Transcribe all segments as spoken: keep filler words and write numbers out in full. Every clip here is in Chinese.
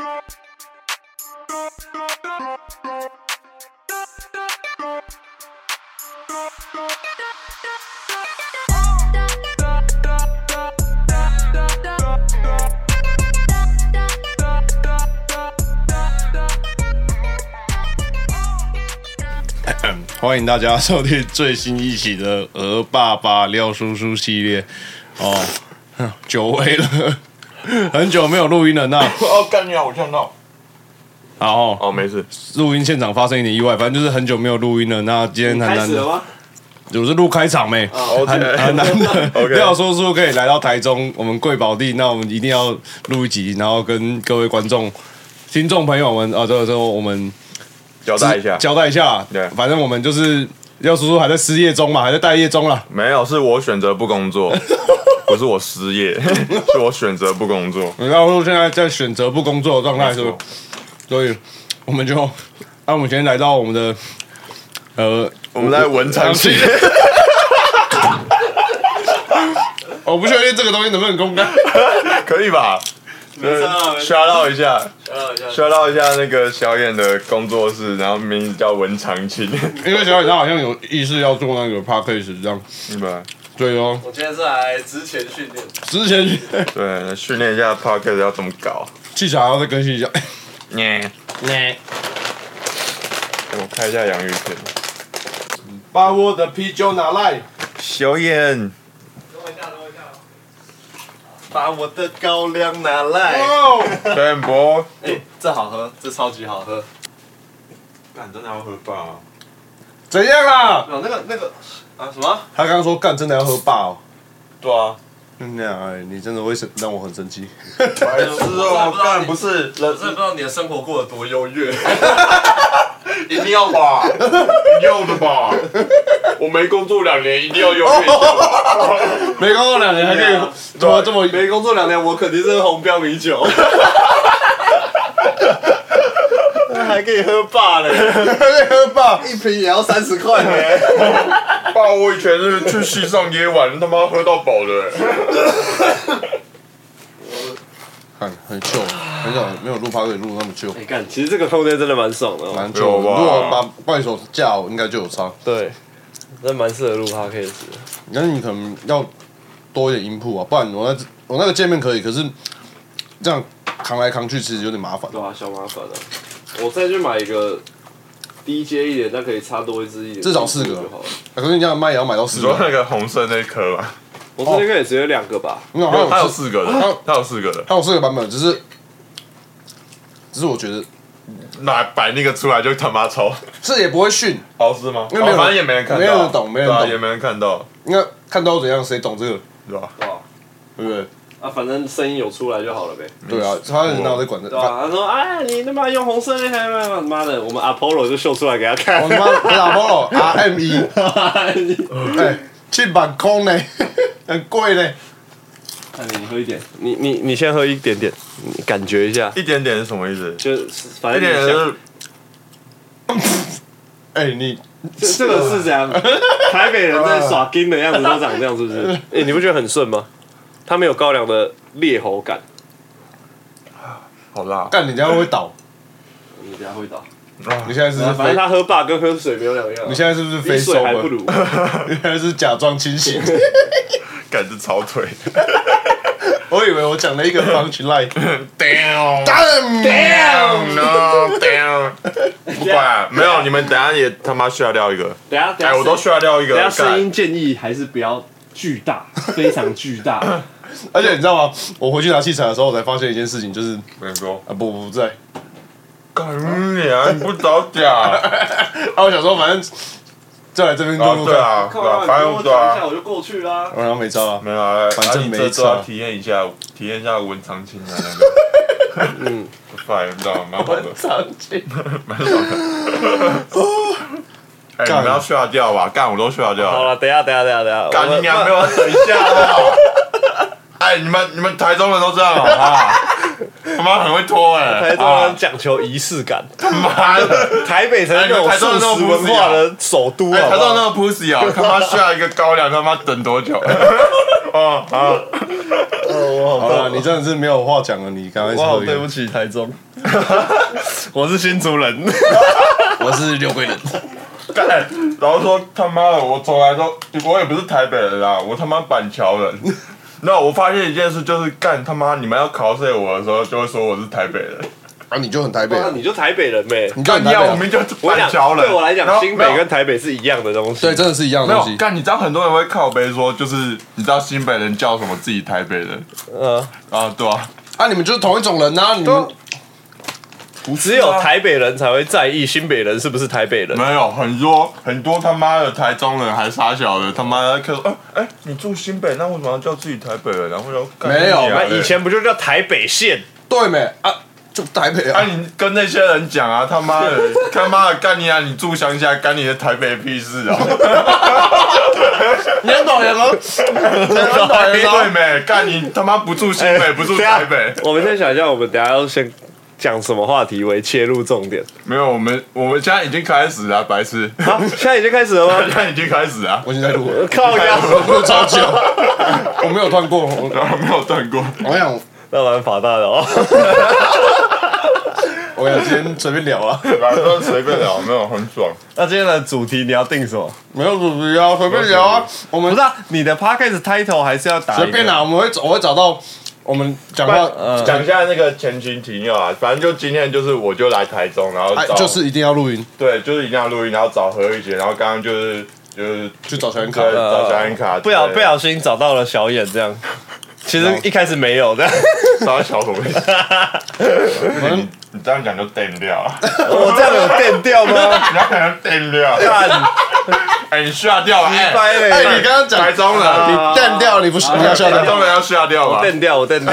欢迎大家收听最新一期的鹅爸爸廖叔叔系列哦，久违了，很久没有录音了。那哦，干你啊！我看到。 好哦， 哦，没事。 录音现场发生一点意外，反正就是很久没有录音了。那今天很难得，我是录开场没？ 哦、 很 okay. 很难得。 okay. 廖叔叔可以来到台中，我们贵宝地，那我们一定要录一集，然后跟各位观众、听众朋友们啊，这个时候我们。 交代一下， 交代一下，对，反正我们就是廖叔叔还在失业中嘛，还在待业中啦。 没有，是我选择不工作，不是我失业，是我选择不工作。 然后现在在选择不工作的状态，所以，所以我们就，那、啊、我们今天来到我们的，呃， 我们在文昌期。 我不确定这个东西能不能公开， 可以吧？刷到一下，刷到一下那个小眼的工作室，然后名字叫文长青。 因为小眼他好像有意识要做那个 podcast 这样， 明白？ 对哦。 我今天是来之前训练， 之前对训练一下 podcast 要怎么搞， 器材要再更新一下。 耶耶，我开一下洋芋片， 把我的啤酒拿来， 小眼。 把我的高粱拿来。 Ben 博， 哎，这好喝，这超级好喝。 干真的要喝吧？ 怎样啦？ 有那个那个啊什么？ 他刚刚说干真的要喝霸哦。 对啊。 那样哎，你真的会让我很生气。 白痴哦，干不是， 我真的不知道你的生活过得多优越。 一定要吧，要的吧。我没工作两年，一定要优越一下。 没工作两年还可以怎么这么？ 没工作两年，我肯定是红标米酒。还可以喝霸嘞， 还可以喝霸， 一瓶也要三十块呢。 爸，我以前是去西上夜晚，他妈喝到饱的。 看很糗，很少没有录趴可以录那么糗。 哎干，其实这个空间真的蛮爽的， 蛮糗。如果把怪手架好，应该就有差。 对，真蛮适合录 podcast 的。 但是你可能要多一点音铺啊，不然我那我那个界面可以，可是这样扛来扛去其实有点麻烦。 对啊，小麻烦啊。我再去买一个低阶一点，但可以插多一支一点， 至少四个就好了。可是你这样卖也要买到四个。 你说那个红色那一颗吧？ 红色那个也只有两个吧？ 没有， 它有四个的，它有四个的， 它有四个版本，只是只是我觉得拿摆那个出来就他妈丑， 这也不会训。 好是吗？ 因为反正也没人看到， 没人懂，没人懂， 也没人看到。 那看到怎样，谁懂这个？ 对吧？ 对不对？ 啊，反正声音有出来就好了呗。 对啊，他哪有在管这？ 对啊，他说：“哎，你他妈用红色那台，妈妈的，我们 Apollo 就秀出来给他看。” 我他妈 Apollo R M 一，哎，七百块呢，很贵呢。 那你喝一点，你你你先喝一点点，你感觉一下。 一点点是什么意思？ 就反正一点点是。 哎，你这这个是怎样？台北人在耍金的样子都长这样，是不是？哎，你不觉得很顺吗？它没有高粱的烈喉感。 好辣！ 干，你家会不会倒？ 你等下会倒。 你现在是反正他喝霸跟喝水没有两样。 你现在是不是非水还不如？ 你现在是假装清醒。 干是超腿。 我以为我讲了一个 punch line。 Damn damn no damn。不管啊，没有，你们等下也他妈需要撂一个。 等下等下， 哎，我都需要撂一个。 等下声音建议还是不要巨大，非常巨大。 而且你知道吗？我回去拿器材的时候，我才发现一件事情，就是没说啊，不不在。 干你啊！你不早讲。啊， 我想说，反正就来这边录录对啊，对啊，反正对啊， 我就过去啦。 然后没招啊， 没有啊， 反正没差。体验一下，体验一下文长青的那个。嗯，帅，你知道吗？蛮好的。 文长青， 蛮爽的。哎，你们要刷掉吧？干，我都刷掉。 好了，等下，等下，等下，等下。 干你娘！没有等一下啊！哎，你们你们台中人都这样啊？他妈很会拖哎！ 台中人讲求仪式感。 他妈的， 台北才是那种素食文化的首都啊！ 台中那个 pussy 啊，他妈下一个高粱他妈等多久？ 哦好， 哦， 好了，你真的是没有话讲了，你刚才我好对不起台中，我是新竹人， 我是六龟人。 干，然后说他妈的，我从来都我也不是台北人啦，我他妈板桥人。那我发现一件事，就是干他妈你们要考试我的时候，就会说我是台北人。 啊，你就很台北啊， 你就台北人呗。 你就很干你啊，我台北啊。 们就是我讲板桥人。 对我来讲，新北然后跟台北是一样的东西。 对，真的是一样没的东西。 有干，你知道很多人会靠背说，就是你知道新北人叫什么自己台北人嗯， 啊？对啊， 啊，你们就是同一种人啊，你们只有台北人才会在意新北人是不是台北人。 没有很多很多他妈的台中人还傻小的，他妈的说，哎、欸、哎、欸，你住新北，那为什么要叫自己台北人？然后说干没有你啊那以前不就叫台北县？ 对没啊？就台北啊， 啊， 你跟那些人讲啊，他妈的，他妈的干你啊！你住乡下，干你的台北屁事啊！ 你很讨厌吗？你很讨厌对吗？ 没？干你他妈不住新北，不住等一下台北。 我们先想一下，我们等一下要先讲什么话题为切入重点。 没有，我们我们现在已经开始了，白痴。 好，现在已经开始了吗？ 现在已经开始啊， 我已经在录了， 靠腰， 我录超久，我没有断过。我没有断过。 我想， 那蛮法大的哦。 我想今天随便聊啊， 反正随便聊，没有很爽。 那今天的主题你要定什么？ 没有主题啊，随便聊啊。我们不是啊，你的 podcast title 还是要打一个随便啦，我们会我会找到我们讲话， 讲一下那个前情提要啊，反正就今天就是我就来台中，然后找哎就是一定要录音， 对，就是一定要录音，然后找何玉杰，然后刚刚就是就是去找小严卡对，找小严卡， 不小不小心找到了小眼这样。其实一开始没有的， 找到小什么意思？ 反正你这样讲就电掉， 我这样有电掉吗？ 你要可能电掉， 干， 哎，你下掉了，哎， 掰嘞！ 哎，你刚刚讲台中人， 你淡掉，你不是你要下掉， 台中人要下掉吧？ 电掉，我电掉。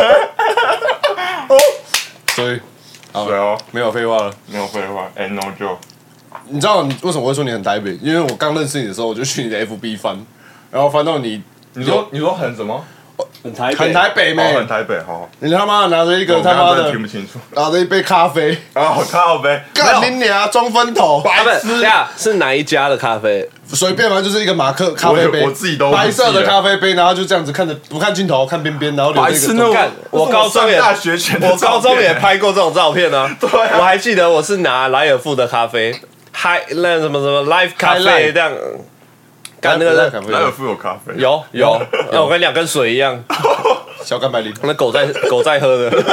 所以对哦， 没有废话了。 没有废话，and no joke。 你知道你为什么会说你很台北？因为我刚认识你的时候，我就去你的 F B 翻，然后翻到你， 你说你说很什么？ 很台很台北哦， 妹很，台北，好。 你他妈拿着一个我他妈的刚刚真的听不清楚。 拿着一杯咖啡， 哦，靠呗， 干你娘中分头， 啊，不是，等下是哪一家的咖啡？ 随便嘛，就是一个马克咖啡杯， 我我自己都忘记了白色的咖啡杯，然后就这样子看着不看镜头，看边边，然后留白着一个中痴那干我高中也大学前的我高中也照片拍过这种照片啊。 对啊我还记得我是拿莱尔富的咖啡，Hi 那什么什么 Life 咖 High 啡 Life 这样。干那个是莱尔富有咖啡， 有有，那我跟你讲跟水一样， 小干白梨， 那狗在狗在喝的。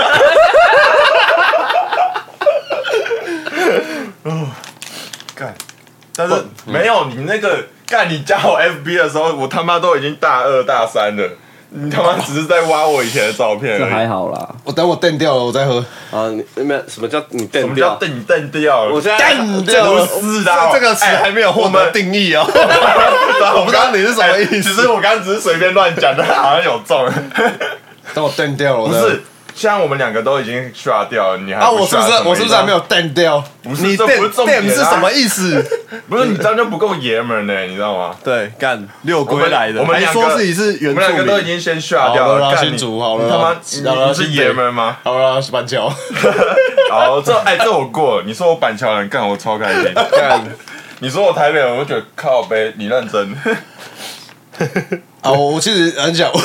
干，但是没有你那个干，你加我 F B 的时候，我他妈都已经大二大三了，你他妈只是在挖我以前的照片这而已。 还好啦。 我等我淡掉了，我再喝。 啊，你没有什么叫你什电掉？ 么叫瞪瞪掉了？ 我现在淡掉了不是的哦， 这个词还没有获得定义哦。 我不知道你是什么意思哎其实我刚刚只是随便乱讲的，好像有中。 等我淡掉了，我再喝不是，像我们两个都已经刷掉了，你还啊，我是不是我是不是还没有？淡掉？ 不是， 你这不是重点啊电是什么意思？ 不是你这样就不够爷们儿呢，你知道吗？ 对，干六我们龟来的，还我们两个说自己是原住我们两个都已民。 经先刷掉了， 好了啦干你新竹好了啦你他妈好了你你是新北爷们儿吗？ 好了，是板桥。 好，这哎这我过了，你说我板桥人，干我超开心。 干， 你说我台北人，我就觉得靠呗，你认真。 啊，我我其实很想，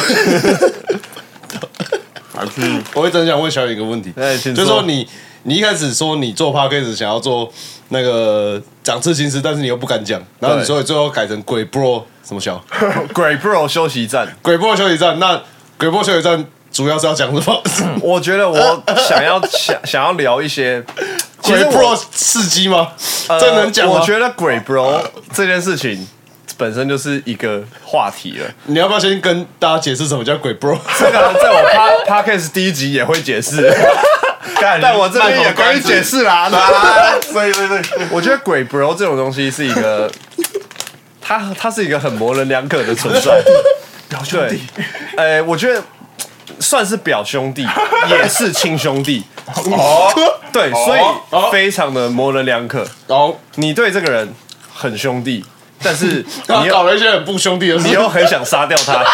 还是我一直很想问小野一个问题， 哎请说就是说你你一开始说你做 podcast 想要做那个讲刺青师，但是你又不敢讲，然后你说你最后改成鬼 bro 什么小鬼 bro 休息站。 鬼 bro 休息站，那鬼 bro 休息站主要是要讲什么？ 我觉得我想要想想要聊一些，其鬼实我 bro 刺激吗？ 呃这能讲吗？ 我觉得鬼 bro 这件事情本身就是一个话题了。 你要不要先跟大家解释什么叫鬼 bro？ 这个在我 pa podcast 第一集也会解释， 干， 但我这边也可以解释啦。 啊，对对对， 我觉得鬼 bro 这种东西是一个，它它是一个很模棱两可的存在。 表兄弟， 呃，我觉得算是表兄弟，也是亲兄弟。 哦， 对， 哦所以非常的模棱两可。 然后你对这个人很兄弟，但是他你又搞了一些很不兄弟的事你，又很想杀掉他。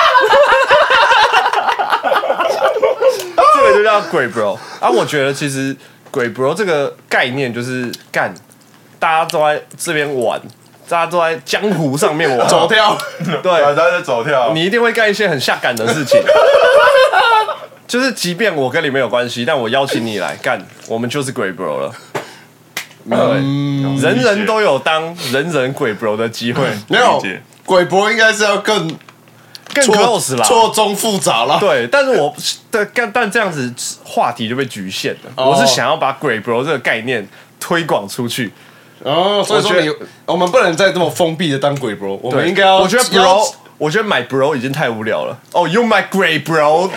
这个就叫鬼 bro 啊！我觉得其实鬼 bro 这个概念就是干，大家都在这边玩， 大家都在江湖上面我走跳， 对， 大家在走跳， 你一定会干一些很下感的事情。就是即便我跟你没有关系，但我邀请你来干，我们就是鬼 bro 了。嗯，人人都有当人人鬼 bro 的机会。 没有鬼 bro 应该是要更更 close 啦， 错综复杂啦。 对，但是我对但但这样子话题就被局限了。 哦、 我是想要把鬼 bro 这个概念推广出去。 哦，所以说你我们不能再这么封闭的当鬼 bro， 我们应该要。 我觉得 bro， 我觉得买 bro 已经太无聊了。哦、oh, ，You my great bro。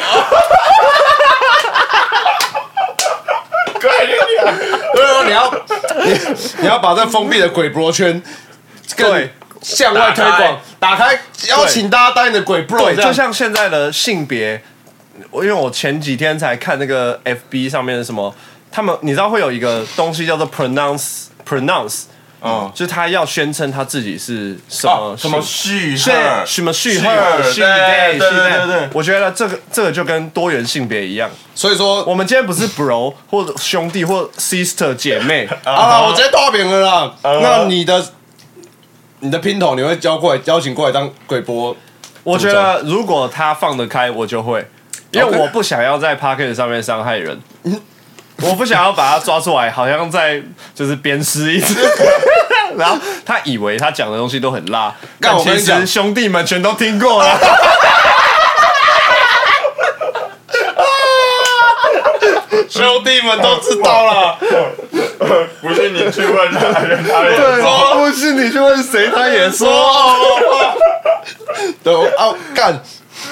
对，你要你你要把这封闭的鬼 bro 圈更向外推广，打开，邀请大家当你的鬼 bro。 对，就像现在的性别，因为我前几天才看那个 F B 上面的什么，他们你知道会有一个东西叫做 pronounce pronounce。嗯，就是他要宣称他自己是什么、 啊、什么 she her 什么 she her she they she they，我觉得这个这个就跟多元性别一样。 所以说， 我们今天不是 bro 或者兄弟或 sister 姐妹啊，我直接画饼了啦。那你的你的拼头你会邀过来邀请过来当鬼播？ 我觉得如果他放得开，我就会，因为我不想要在 Podcast 上面伤害人。我不想要把他抓出来，好像在就是鞭尸一次，然后他以为他讲的东西都很辣，但其实兄弟们全都听过了。 兄弟们都知道了， 不信你去问他，他也说，不信你去问谁，他也说。 对，哦，干，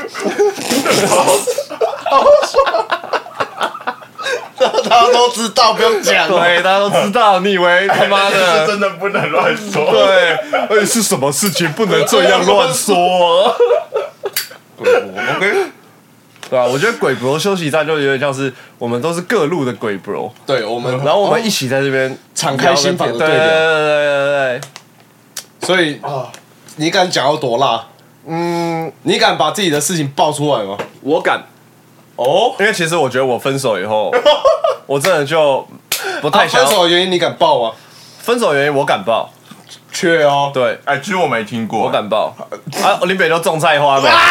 大家都知道，不用讲。 对，大家都知道。你以为他妈的真的不能乱说？ 对，而且是什么事情不能这样乱说？OK， 对吧？我觉得鬼 bro 休息站就有点像是我们都是各路的鬼 bro， 对我们， 然后我们一起在这边敞开心房的对聊。对对对对对。 所以啊，你敢讲到多辣？嗯，你敢把自己的事情爆出来吗？ 我敢。哦，因为其实我觉得我分手以后，我真的就不太想、 啊。分手的原因你敢爆吗？ 分手的原因我敢爆， 确哦。 对， 哎，其实我没听过， 我敢爆。啊，林北都种菜花呗。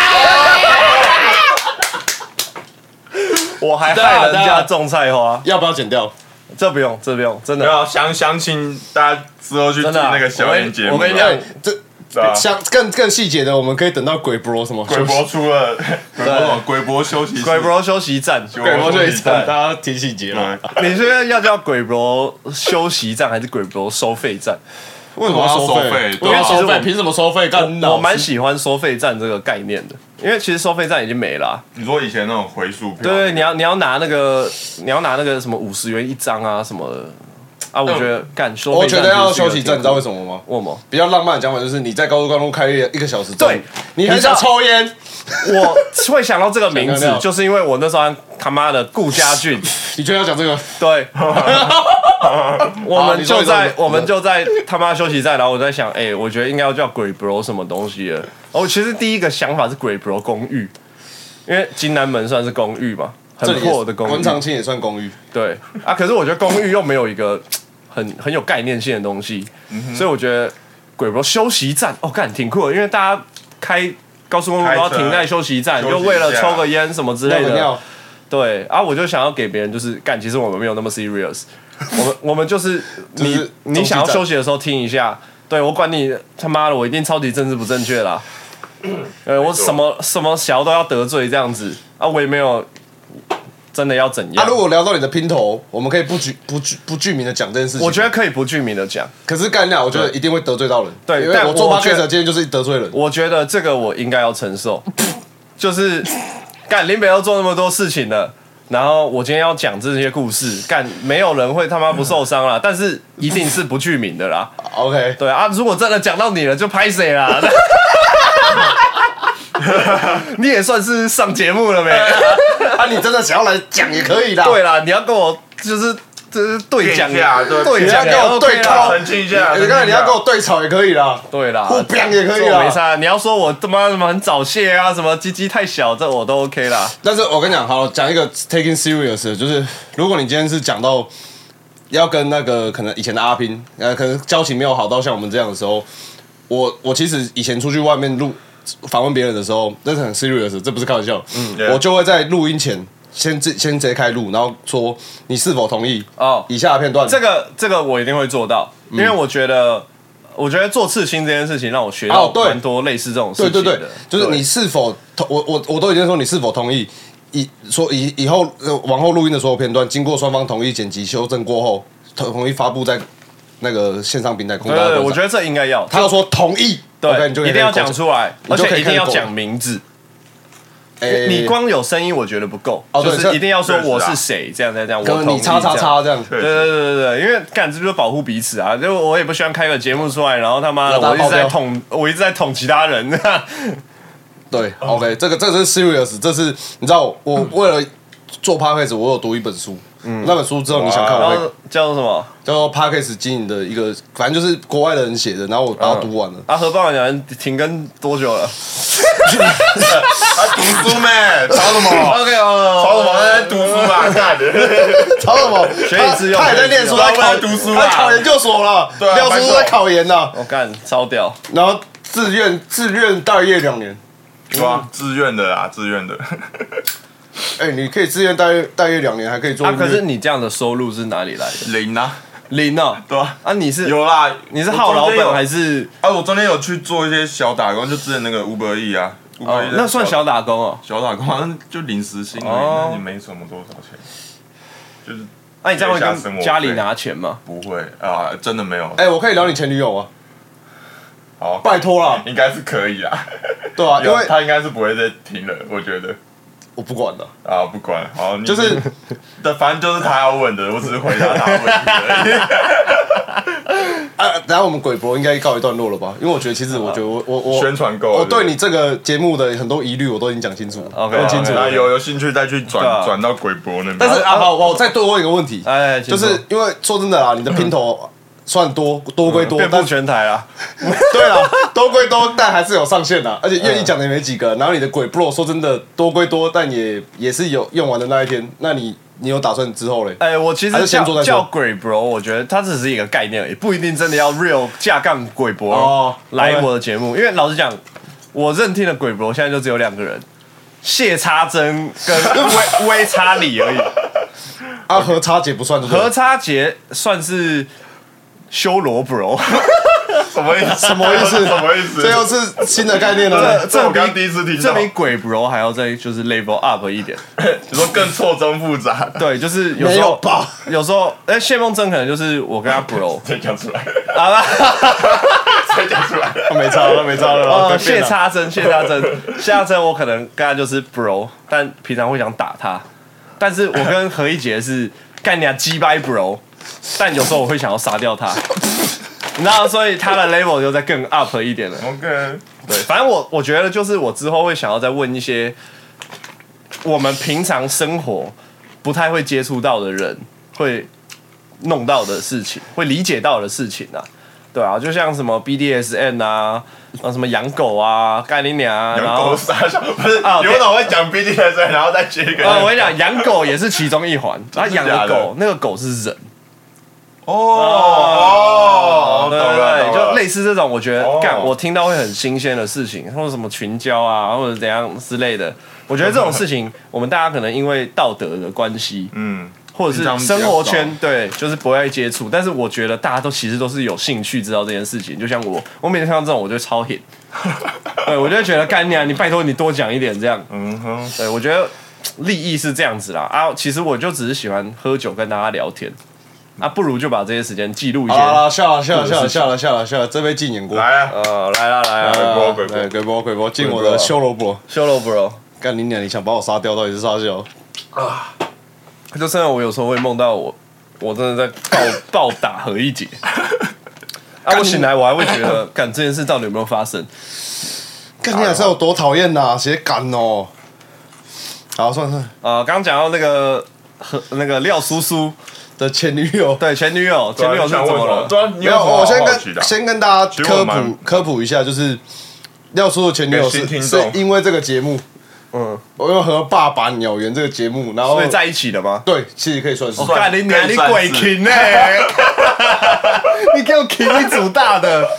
我还害人家种菜花， 要不要剪掉？ 这不用，这不用，真的。 没有详详情，大家之后去听那个小燕节目。 我跟你讲， 这。像更更细节的，我们可以等到鬼 bro 什么鬼 bro 出了鬼 bro 鬼 bro 休息鬼 bro 休息站， 鬼 bro 休息站，大家听细节了。 你觉得要叫鬼 bro 休息站还是鬼 bro 收费站？ 为什么要收费？ 因为其实我凭什么收费？ 我蛮喜欢收费站这个概念的，因为其实收费站已经没了、啊。 你说以前那种回数票， 对，你要你要拿那个你要拿那个什么五十元一张啊什么的。啊，我觉得干收费站， 我觉得要休息站，你知道为什么吗？ 为什么？ 比较浪漫的讲法就是你在高速公路开一个小时， 对， 你很想抽烟， 我会想到这个名字，就是因为我那时候他妈的顾家俊， 你就要讲这个？ 对，我们就在我们就在他妈休息站，然后我在想，哎，我觉得应该要叫鬼 bro 什么东西了。哦，其实第一个想法是鬼 bro 公寓，因为金南门算是公寓嘛。很破的公寓， 文长青也算公寓， 对啊。可是我觉得公寓又没有一个很很有概念性的东西，嗯、所以我觉得鬼 bro 休息站哦，干挺酷的，因为大家开高速公路都要停在休息站，又为了抽个烟什么之类的，对啊，我就想要给别人就是干，其实我们没有那么 serious， 我们我们就是你就是你想要休息的时候听一下，对我管你他妈的，我一定超级政治不正确啦，呃，我什么什么小都要得罪这样子啊，我也没有。真的要怎样？ 啊，如果聊到你的拼头，我们可以不具不具不具名的讲这件事情。 我觉得可以不具名的讲， 可是干掉，我觉得一定会得罪到人。 对， 因为我做 podcast 今天就是得罪人。 我觉得这个我应该要承受，就是干林北要做那么多事情了，然后我今天要讲这些故事，干没有人会他妈不受伤啦，但是一定是不具名的啦。 OK， 对啊，如果真的讲到你了，就拍谁啦？你也算是上节目了没？ 啊，你真的想要来讲也可以啦。 对啦，你要跟我就是就是对讲， 对讲，你要跟我对靠， 澄清一下。 你刚才你要跟我对吵也可以啦。 对啦， 互飙也可以啦。 没差，你要说我他妈什么很早泄啊，什么鸡鸡太小，这我都 OK 啦。 但是我跟你讲，好讲一个 taking serious 的，就是如果你今天是讲到要跟那个可能以前的阿斌，呃，可能交情没有好到像我们这样的时候。 我我其实以前出去外面录访问别人的时候，这是很 serious， 这不是开玩笑。嗯， yeah. 我就会在录音前先先先直接开录，然后说你是否同意哦以下的片段。 这个这个我一定会做到，因为我觉得。嗯我觉得做刺青这件事情让我学到蛮多类似这种事情的。 对对对，就是你是否同我我我都已经说你是否同意，以说以以后往后录音的所有片段，经过双方同意剪辑修正过后，同意发布在那个线上平台供大家观赏。 对，我觉得这应该要。 他要说同意， 对， okay, 你就一定要讲出来，而且一定要讲名字。欸、你光有声音我觉得不够，哦、就是一定要说我是谁，这样这样这样。 可能你叉叉叉这样。 对对对对对，因为干这就是保护彼此啊！就我也不希望开个节目出来，然后他妈的我一直在捅，我一直在捅其他人。 对 ，OK， 这个这个是 serious， 这是你知道，我为了做 podcast， 我有读一本书。嗯，那本书之后你想看我会叫做什么？ 叫做 Podcast 经营的一个，反正就是国外的人写的，然后我把它读完了。 嗯、啊，何棒讲停更多久了？ 他读书咩？抄什么 ？OK 哦， 抄什么？他在读书嘛，看的。 抄什么？ 学以致用。 他也在念书，他考读书， 他考研究所了，廖叔在考研呢。 我干，超屌。 然后自愿自愿待业两年。 对啊，自愿的啦，自愿的。 哎、欸，你可以自愿待业待业两年，还可以做。 啊，可是你这样的收入是哪里来的？ 零啊， 零啊， 对啊。 啊，你是有啦， 你是号老本还是？ 啊，我中间有去做一些小打工，就之前那个 Uber Eats 啊， 哦，那算小打工哦。 小打工好像就临时薪而已，那也没什么多少钱。就是， 那、啊、你这样会跟家里拿钱吗？ 不会啊，真的没有。 哎、欸，我可以聊你前女友啊。 好， 拜托啦， 应该是可以啦。 对啊，因为他应该是不会再停了，我觉得。 我不管了啊，不管了，好， 就是， 反正就是他要问的，我只是回答他问题而已。啊，等下我们鬼博应该告一段落了吧？因为我觉得其实我觉得我我我宣传够了， 我对你这个节目的很多疑虑我都已经讲清楚了， OK， 很清楚。 那有有兴趣再去转转到鬼博那边。 但是啊，好，我再多问一个问题， 哎， 就是因为说真的啦，你的拼头。算多多归多， 遍布全台啦。 对啦，多归多，但还是有上限啦。而且愿意讲的也没几个。然后你的鬼 bro 说真的多归多，但也也是有用完的那一天。那你你有打算之后嘞？ 哎、欸，我其实叫叫鬼 bro， 我觉得它只是一个概念而已，不一定真的要 real 架杠鬼 bro、哦、来我的节目。因为老实讲，我认听的鬼 bro 现在就只有两个人，谢插针跟微微插里而已。 啊，何插姐不算， 何插姐算是。修罗 bro， 什么意思？ 什么意思？ 什么意思？ 这又是新的概念了。 这这我刚第一次听到。 这比鬼 bro 还要再就是 level up 一点， 你说更错综复杂。 对，就是有时候有时候，哎，谢梦真可能就是我跟他 bro， 再讲出来。 好了， 再讲出来。 没差了，没差了。 哦，谢插针，谢插针，谢插针，我可能跟他就是 bro， 但平常会想打他。但是我跟何一杰是干你啊鸡掰 bro。但有时候我会想要杀掉他，然后所以他的 level 就再更 up 一点了。 OK， 对，反正我我觉得就是我之后会想要再问一些我们平常生活不太会接触到的人会弄到的事情，会理解到的事情啊，对啊，就像什么 B D S M 啊，什么养狗啊、干你娘啊， 然后不是啊，有种会讲 B D S M， 然后再接一个。 呃，我跟你讲，养狗也是其中一环，他养的狗，那个狗是人。 哦哦， 对对对，就类似这种，我觉得干、哦，我听到会很新鲜的事情，或者什么群交啊，或者怎样之类的。我觉得这种事情，我们大家可能因为道德的关系，嗯，或者是生活圈，对，就是不会接触。但是我觉得大家都其实都是有兴趣知道这件事情。就像我，我每次看到这种，我就超 hit。对，我就会觉得干你啊，你拜托你多讲一点这样。嗯哼，对，我觉得利益是这样子啦啊，其实我就只是喜欢喝酒跟大家聊天。啊，不如就把这些时间记录一下。 好了，下了，下了，下了，下了，下了，下了，这杯禁演过。 来啊， 呃，来啦，来啊， 鬼波，鬼波，鬼波，鬼波，进我的修罗 bro， 修罗 bro， 干你娘！你想把我杀掉，到底是啥笑？ 啊！就真的，我有时候会梦到我，我真的在暴暴打何一杰。啊！我醒来，我还会觉得，干这件事到底有没有发生？ 干你娘是有多讨厌呐！写干哦。好，算了算了。 啊，刚刚讲到那个和那个廖叔叔。 的前女友， 对前女友，前女友是怎么了？ 没有， 我先跟先跟大家科普科普一下，就是廖叔的前女友是是因为这个节目，嗯，我用和爸爸鸟园这个节目，然后所以在一起的吗？ 对，其实可以算是。 干你娘，你鬼 king 哎！你给我 king 一组大的，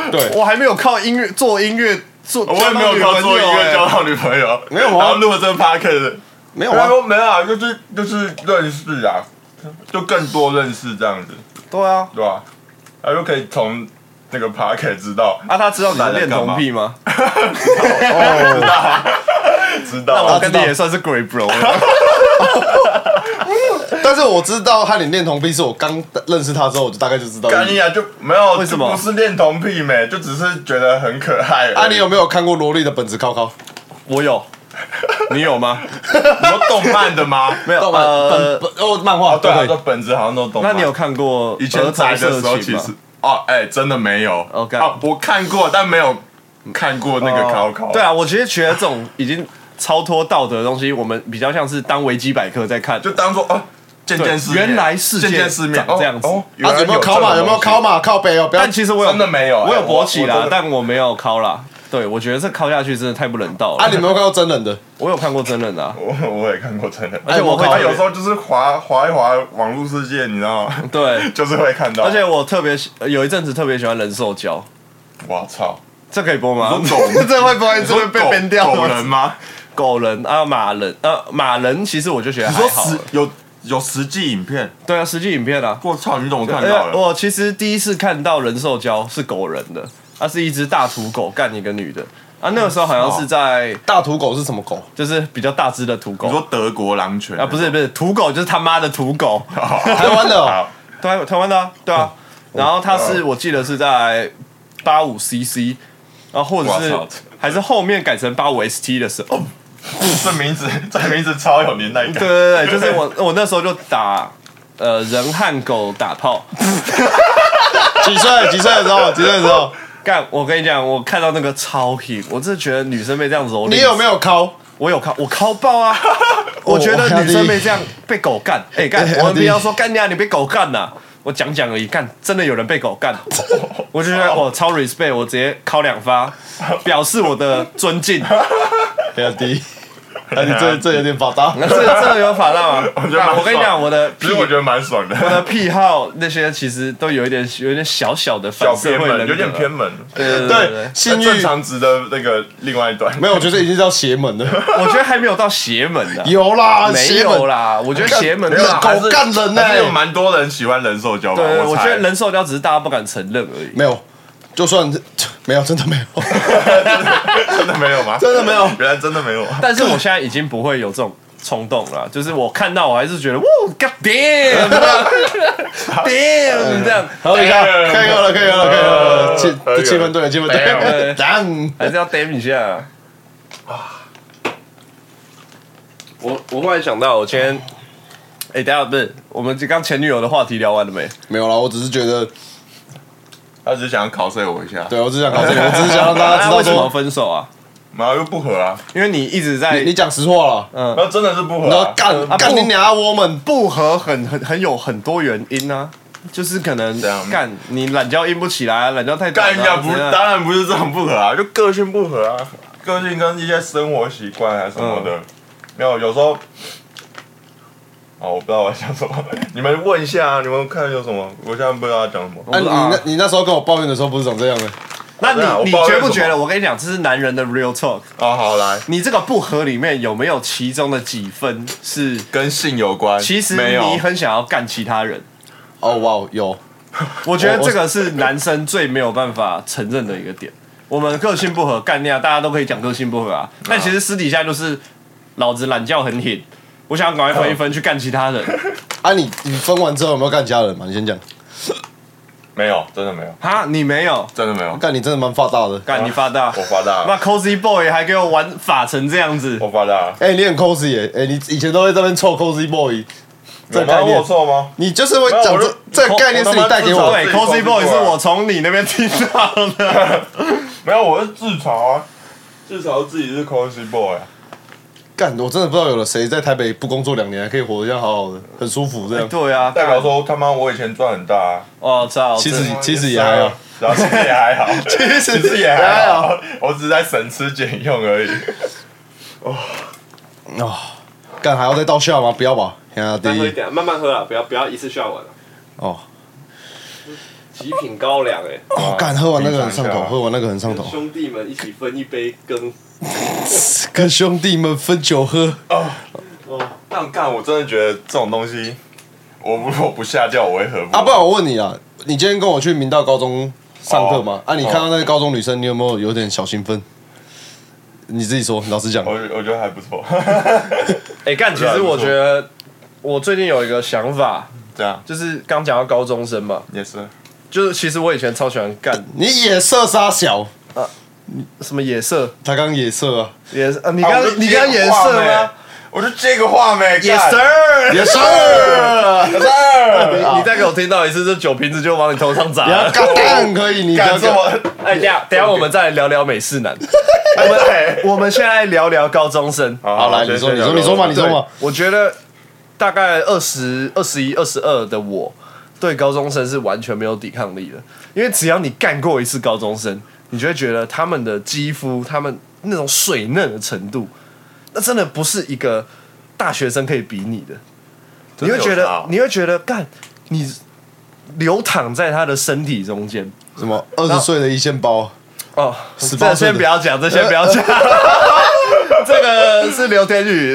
对， 我还没有靠音乐做音乐做， 我也没有靠做音乐交到女朋友， 没有啊然后录了这个 podcast， 没有啊， 没有啊，就是就是认识啊，就更多认识这样子， 对啊， 对吧？他就可以从那个 podcast 知道， 啊，他知道你是恋童癖吗？ 哦， 知道， 那我跟你也算是鬼 bro 了。 但是我知道他恋童癖是我刚认识他之后，我就大概就知道。 干你啊，就没有， 为什么就不是恋童癖没，就只是觉得很可爱而已。 啊，你有没有看过萝莉的本子考考？ 我有，你有吗？ 你说动漫的吗？ 没有， 动漫呃， 本本哦，漫画哦，对啊， 对这本子好像都动漫。 那你有看过以前宅的时候其儿童色情吗实哦，哎，真的没有。 OK 啊，我看过，但没有看过那个考考。 对啊，我其实觉得这种已经超脱道德的东西，我们比较像是当维基百科在看， 就当做哦，见见世面， 原来世界见见世面长这样子哦， 啊，有没有考嘛？有没有考嘛？ 嘛？靠背哦，不要但其实我有真的没有我有哎勃起啦我我真，的但我没有敲啦。对，我觉得这敲下去真的太不人道了。 啊！你有没有看过真人的？ 我有看过真人的啊， 我我也看过真的， 而且我会他特别有时候就是滑滑一滑网络世界，你知道吗？ 对， 就是会看到。 而且我特别喜有一阵子特别喜欢人兽交， 我操， 这可以播吗？ 你说狗这会不会这会被狗编掉狗人吗？ 狗人啊，马人呃，马人其实我就觉得你说还好了。 实有有实际影片？ 对啊，实际影片啊。 我操，你怎么看呃到了？ 我其实第一次看到人兽交是狗人的，它是一只大土狗干一个女的啊。那个时候好像是在大土狗是什么狗？ 就是比较大只的土狗你说德国狼犬啊，不是不是土狗，就是他妈的土狗， 台湾的哦。 好台台湾的啊，对啊。然后它是我记得是在八五 C C，然后或者是我操还是后面改成八五 S T 的时候。 这名字这名字超有年代感。 对对对，就是我我那时候就打呃人和狗打炮。 几岁？几岁的时候？几岁的时候？ 干，我跟你讲，我看到那个超品，我真的觉得女生被这样蹂躏。 你有没有敲？ 我有靠，我靠爆啊！我觉得女生被这样被狗干，哎、干，我们不要说干你啊，你被狗干呐、我讲讲而已，干，真的有人被狗干，我就觉得我超 respect，我直接敲两发，表示我的尊敬。 不要低，那你这这有点发达。 那这这个有法到吗？ 我觉得蛮爽我跟你讲，我的癖其实我觉得蛮爽的。 我的癖好那些其实都有一点有一点小小的反小社偏门， 会人格， 有点偏门。 对对对对对对， 性欲正常值的那个另外一端。 没有，我觉得已经叫邪门了。 我觉得还没有到邪门呢、 有啦， 没邪门有啦，我觉得邪门没有啦狗还是干人欸还是有蛮多人喜欢人兽交吧？ 对，我猜觉得人兽交只是大家不敢承认而已。 没有，就算没有，真的没有， 真的没有吗？ 真的没有。 原来真的没有。 但是我现在已经不会有这种冲动了，就是我看到我还是觉得哇 ，God damn，damn 这样， 好，一下，可以了，可以了，可以了，气可以了气氛对了，气氛对了， 对赞。 还是要 damn 一下。我我忽然想到，我今天，哎、等一下不是，我们刚前女友的话题聊完了没？ 没有啦，我只是觉得， 他只是想要考试我一下， 对我只是想搞这个，我只是想让大家知道为什么说， 分手啊？ 然后又不合啊， 因为你一直在你你讲实话了， 嗯然后真的是不合你说啊。 干干你娘啊，我们不合很很很有很多原因啊，就是可能这样干你懒觉硬不起来啊，懒觉太短啊干人家不是， 怎样当然不是这种不合啊，就个性不合啊，个性跟一些生活习惯还是什么的，没有有时候。哦，我不知道我要讲什么，你们问一下啊，你们看有什么？我现在不知道要讲什么。 啊，你那你那时候跟我抱怨的时候不是长这样的？ 那对啊我你你不知道为什么觉不觉得？我跟你讲，这是男人的 real talk。 哦，好来， 你这个不合里面有没有其中的几分是？ 跟性有关， 其实没有你很想要干其他人。 哦哇，有， 我觉得这个是男生最没有办法承认的一个点。我们个性不合，干那样大家都可以讲个性不合啊，但其实私底下就是老子懒觉很挺，我想要赶快分一分去干其他人。 啊，你你分完之后有没有干家人嘛？你先讲。 没有，真的没有， 哈，你没有真的没有， 干，你真的蛮发达的。 干，你发大。 我发大那了， cozy boy 还给我玩法成这样子， 我发大了。 哎，你很 cozy 耶，哎，你以前都会在那边凑 cozy boy，这有吗我有个概念， 错吗？ 你就是会没有我就讲这这个概念是你带给我的。 对自己 cozy boy cozy boy 是我从你那边听到的。 没有，我是自嘲啊，自嘲自己是 cosy boy 啊。 干，我真的不知道有了谁在台北不工作两年还可以活得这样好好的，很舒服这样。 对啊， 代表说他妈我以前赚很大啊， 我操， 其实真的其实也还好， 然后其实也还好， 其实其实也也还好还好，我只是在省吃俭用而已。 哦，干还要再倒笑吗？不要吧，兄弟。 点，慢慢喝啊，不要不要一次笑完了。 哦， 极品高粱哎、欸！ 哦，干喝完那个很上头，喝完那个很上头。 兄弟们一起分一杯羹， 跟兄弟们分酒喝。 哦哦，但干我真的觉得这种东西，我如果不下掉，我会喝不。 啊，不然我问你啊，你今天跟我去明道高中上课吗？ 哦、 啊，你看到那个高中女生，你有没有有点小兴奋？你自己说，老实讲。 我我觉得还不错。 哎、欸，干，其实我觉得我最近有一个想法， 这样就是刚讲到高中生嘛， 也是， 就是其实我以前超喜欢干。 你野色杀小啊？什么野色？ 他刚野色啊， 野色啊！你刚、啊、你刚野色吗？ 我就接个话没 ，Yes sir，Yes sir，Yes sir， 你再给我听到一次，这酒瓶子就往你头上砸。 你要干可以，你不要干我。 哎，等下等下我们再来聊聊美式男。我们我们现在聊聊高中生。 好，来你说你说你说嘛你说嘛。 我觉得大概二十二十一二十二的我，对高中生是完全没有抵抗力的，因为只要你干过一次高中生，你就会觉得他们的肌肤，他们那种水嫩的程度。那真的不是一个大学生可以比拟的，你会觉得，你会觉得，干，你流淌在他的身体中间， 什么二十岁的一线包哦，这先不要讲，这先不要讲，这个是刘天宇，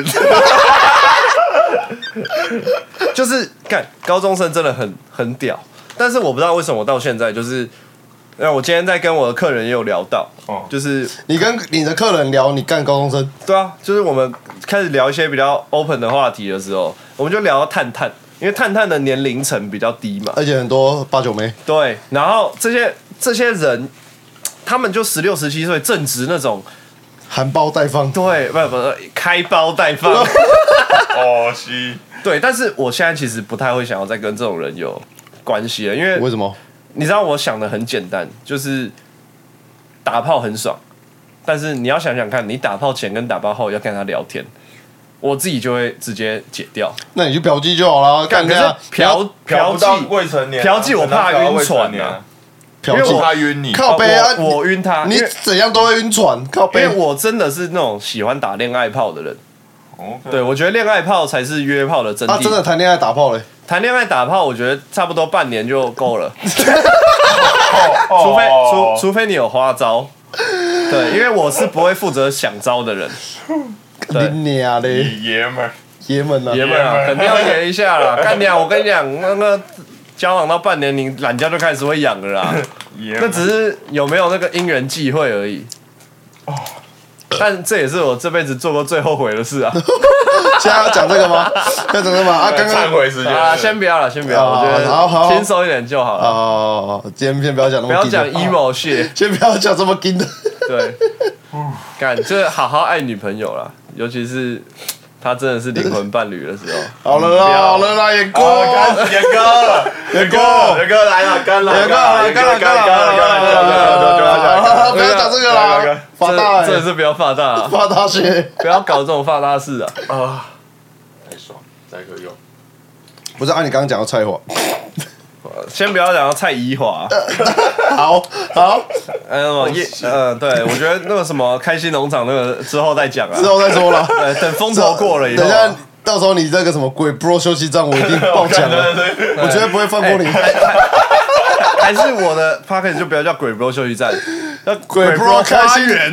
就是干高中生真的很很屌，但是我不知道为什么我到现在就是。那我今天在跟我的客人也有聊到，哦，就是你跟你的客人聊你干高中生， 对啊，就是我们开始聊一些比较 open 的话题的时候，我们就聊到探探，因为探探的年龄层比较低嘛， 而且很多八九妹， 对，然后这些这些人，他们就十六十七岁，正值那种含苞待放， 对，不不开包待放， 哦西， 对，但是我现在其实不太会想要再跟这种人有关系了，因为为什么？ 你知道我想的很简单，就是打炮很爽，但是你要想想看，你打炮前跟打炮后要跟他聊天，我自己就会直接解掉。 那你就嫖妓就好了，干可是嫖嫖妓未成年， 嫖妓我怕晕船啊， 嫖妓怕晕你， 靠背啊， 我晕他， 你怎样都会晕船，靠背。 因为我真的是那种喜欢打恋爱炮的人， okay. 对我觉得恋爱炮才是约炮的真谛。 啊，真的谈恋爱打炮嘞？ 谈恋爱打炮，我觉得差不多半年就够了，除非除除非你有花招，对，因为我是不会负责想招的人。 你娘嘞， 爷们儿， 爷们啊， 爷们啊，肯定要演一下啦。干娘，我跟你讲，那个交往到半年，你懒觉就开始会痒了啦。那只是有没有那个因缘际会而已。但这也是我这辈子做过最后悔的事啊！ 现在要讲这个吗？要讲这个吗？啊，刚刚忏悔时间啊，先不要了，先不要，我觉得轻松一点就好了。 哦，今天先不要讲那么， 不要讲 emo shit， 先不要讲这么硬的。 对，干就是好好爱女朋友啦，尤其是他真的是灵魂伴侣的时候。 好了啦，好了啦，演哥， 演哥，演哥，演哥来了，干了， 演哥来了，干了，干了，干了，干了，不要讲这个啦，发大， 真的是不要发大， 发大血， 不要搞这种发大事啊！ 啊，太爽，再可用。 不是按你刚刚讲的菜花， 先不要讲到蔡宜华， 好好， 嗯，叶，嗯，对，我觉得那个什么开心农场那个之后再讲啊， 之后再说了， 对，等风头过了以后， 等下到时候你这个什么鬼 bro 休息站，我一定爆奖了，我绝对不会放过你。 还是我的 podcast 就不要叫鬼 bro 休息站，叫鬼 bro 开心园。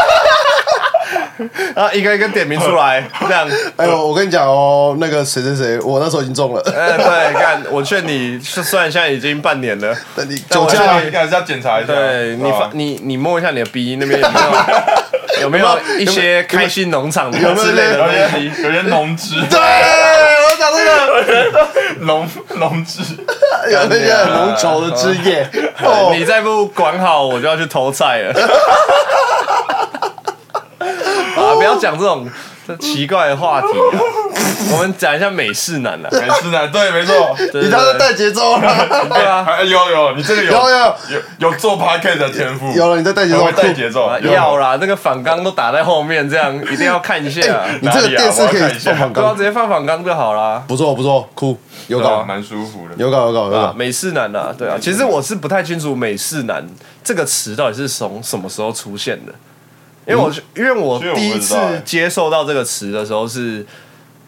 然后一个一个点名出来，这样。 哎呦，我跟你讲哦，那个谁谁谁，我那时候已经中了。 哎，对，干，我劝你，虽然现在已经半年了， 但你酒驾还是要检查一下。 对你发你你摸一下你的鼻那边有没有有没有一些开心农场之类的东西， 有些浓汁。 对，我讲这个浓浓汁， 有那些很浓稠的汁液。 你再不管好，我就要去偷菜了。啊！不要讲这种奇怪的话题啊！我们讲一下美式男啊， 美式男对，没错。 你他在带节奏了， 对啊， 有有，你这个有有有有有做 podcast 的天赋， 有了，你在带节奏， 会带节奏， 要啦，那个反纲都打在后面，这样一定要看一下。 你这个电视可以放反对啊， 纲， 直接放反纲就好啦。 不错不错，酷，有搞， 蛮舒服的， 有搞有搞有搞。 美式男啊，对啊，其实我是不太清楚美式男这个词到底是从什么时候出现的。因为我因为我第一次接受到这个词的时候是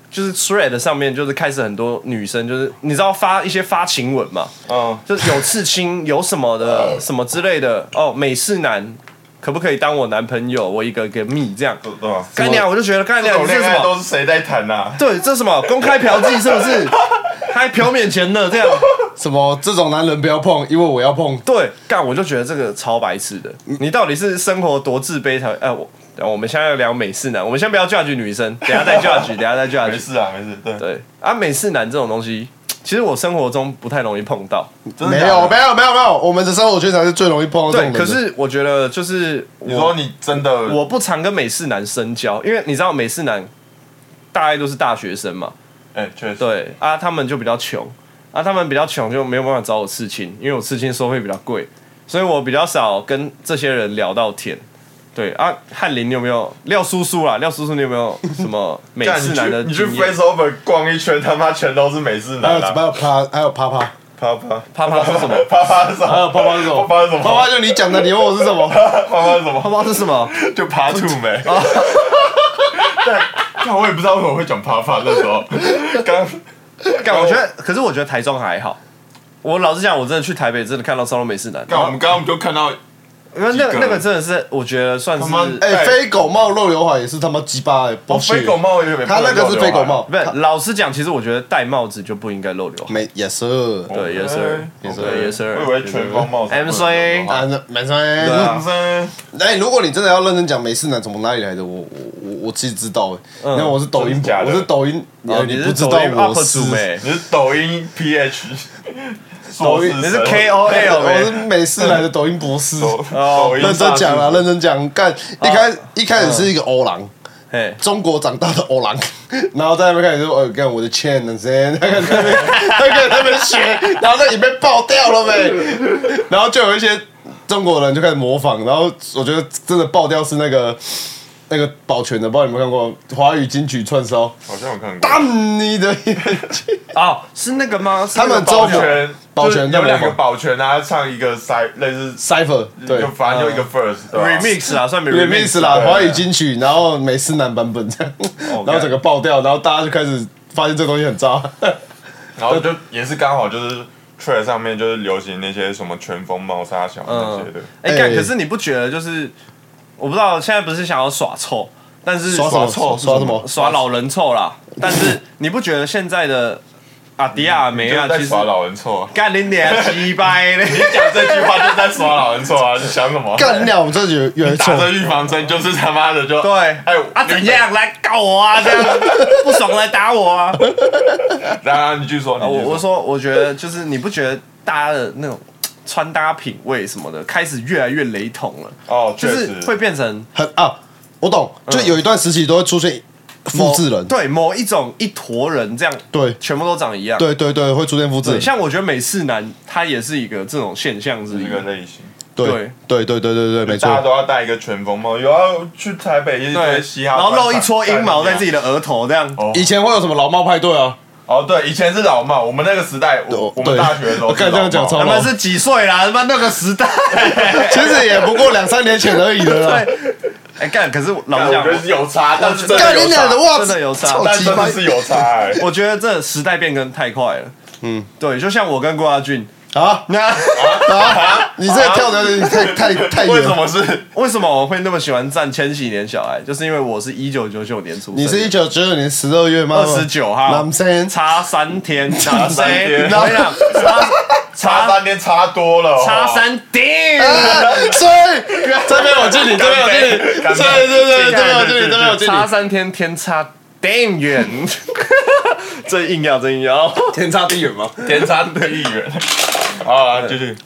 就是 thread 上面就是开始很多女生就是你知道发一些发情文嘛， 嗯， 就是有刺青有什么的什么之类的哦，美式男可不可以当我男朋友？我一个个蜜这样， 对对吧？ 干娘我就觉得干这种恋爱娘这是什么？ 都是谁在谈呐？ 对，这是什么公开嫖妓是不是？还嫖免钱的这样？ 什么这种男人不要碰，因为我要碰。 对，干我就觉得这个超白痴的。你到底是生活多自卑才？哎，我我们现在要聊美式男，我们先不要 judge 女生，等一下再 judge，等一下再 judge。 没事啊，没事。对对啊，美式男这种东西，其实我生活中不太容易碰到。 真的假的没有没有没有没有，我们的生活圈才是最容易碰到这对， 种人的。 可是我觉得就是你说你真的， 我不常跟美式男深交，因为你知道美式男大概都是大学生嘛， 哎，确实， 对啊，他们就比较穷啊，他们比较穷就没有办法找我刺青，因为我刺青收费比较贵，所以我比较少跟这些人聊到天。对啊，翰林你有没有廖叔叔啦？廖叔叔你有没有什么美式男的你去经验？ Face Over 逛一圈，他妈全都是美式还有男啊！ 还有啪还有啪啪啪啪啪啪是什么？ 啪啪是什么？ 还有啪啪是什么？ 啪啪是什么？ 啪啪就你讲的，你问我是什么？ 啪啪是什么？ 啪啪是什么？ 就爬兔没？但但我也不知道为什么会讲啪啪那时候，刚干，我觉得，可是我觉得台中还好。我老实讲，我真的去台北，真的看到超多美式男。 刚我们刚刚就看到因为那个那个真的是，我觉得算是他妈哎，飞狗帽露刘海也是他妈鸡巴哎， 哦，飞狗帽也没， 他那个是飞狗帽， 不是。老实讲，其实我觉得戴帽子就不应该露刘海。 没 yes sir， 对，yes sir，yes sir，yes sir。 我以为全封帽子。 M C 啊，那没错。 对啊哎，如果你真的要认真讲美式男从哪里来的，我我我我其实知道哎，因为我是抖音真的假，的我是抖音， 哦你是你不知道抖音我 U P 是主没？ 你是抖音 P H， 抖音你是 K O L 我是没？ 美式来的抖音博士。 抖音认真讲啦，认真讲，干一开一开始是一个欧郎， 嘿， 中国长大的欧郎，然后在那边开始说，呃，干我的 chain 呢？谁？他开始在那边，他开始在那边学，然后那影片爆掉了没？然后就有一些中国人就开始模仿，然后我觉得真的爆掉是那个那个保全的，不知道你们有没有看过华语金曲串烧， 好像有看过。 当你的眼睛， 哦，是那个吗？是他们保中国全， 保全有两个在模仿保全啊，唱一个 side 类似， cipher 对就反正就一个 first 对吧 remix 啦，算 remix 啦， 对华语金曲，然后美式男版本这样，然后整个爆掉，然后大家就开始发现这东西很渣。 然后就也是刚好就是 trade 上面就是流行那些什么全封帽、沙小那些的， 哎，干， 哎可是你不觉得就是我不知道现在不是想要耍臭，但是耍什么臭耍什么？ 耍老人臭啦，但是你不觉得现在的阿迪亚梅啊，其实你就是在耍老人臭啊！ 干你脸鸡掰嘞！ 你讲这句话就是在耍老人臭啊！你想什么？ 干掉我们这越越臭打。这预防针就是他妈的就对， 哎啊怎样来告我啊？这样不爽来打我啊！ 然后你继续说，你继续我我说，我觉得就是你不觉得大家的那种穿搭品味什么的开始越来越雷同了？ 哦，确就是实会变成很啊，我懂，就有一段时期都会出现复制人， 对某一种一坨人这样， 对全部都长一样。 对对对，会出现复制对， 人， 像我觉得美式男他也是一个这种现象之一这。个类型。 对对对对对对对，没大家错。 都要戴一个全封帽，有要去台北一堆对， 嘻哈， 然后露一撮阴毛在自己的额头，这样。 哦以前会有什么老帽派对啊？ 哦，对，以前是老帽，我们那个时代，我我们对大学的时候我看是老帽， 这样讲超他们是几岁啦？他妈那个时代。 其实也不过两三年前而已了啦。 对，哎干，可是老实讲干我觉，得是有差，但是真干的有差你俩的，袜子真的有差但超级白真的是有差哎。 我觉得这时代变更太快了。 嗯， 对，就像我跟郭亚俊， 啊那啊！你这个跳的有点太太太远了。 为什么是？ 为什么我会那么喜欢站千禧年小孩？就是因为我是一九九九年出生的， 你是一九九九年十二月吗？ 二十九号， 男生差三天， 差三天我跟你讲，差差三天差多了， 差三天。 所以这边我敬你，这边我敬你，对干杯对对，这边我敬你，这边我敬差你。 三天，天差地远。这硬要，这硬要。 天差地远吗？ 天差地远。好啊，继续。